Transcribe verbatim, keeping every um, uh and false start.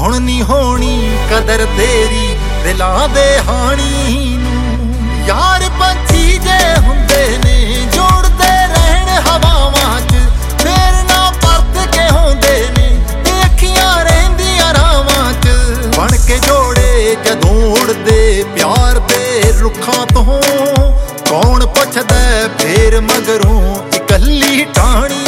ਹੁਣ ਨੀ ਹੋਣੀ ਕਦਰ ਤੇਰੀ ਦਿਲਾਂ ਦੇ ਹਾਣੀ ਨੂੰ। ਯਾਰ ਪੰਛੀ ਜੇ ਹੁੰਦੇ ਨੇ ਜੋੜਦੇ ਰਹਿਣ ਹਵਾਵਾਂ 'ਚ, ਫੇਰ ਨਾ ਪਰਤ ਕੇ ਹੁੰਦੇ ਨੇ ਤੇ ਅੱਖੀਆਂ ਰਹਿੰਦੀਆਂ ਰਾਵਾਂ 'ਚ। ਬਣ ਕੇ ਜੋੜੇ ਜਦੋਂ ਉੜਦੇ ਪਿਆਰ ਦੇ ਰੁੱਖਾਂ ਤੋਂ, ਕੌਣ ਪੁੱਛਦਾ ਫੇਰ ਮਗਰੋਂ ਇਕੱਲੀ ਟਾਹਣੀ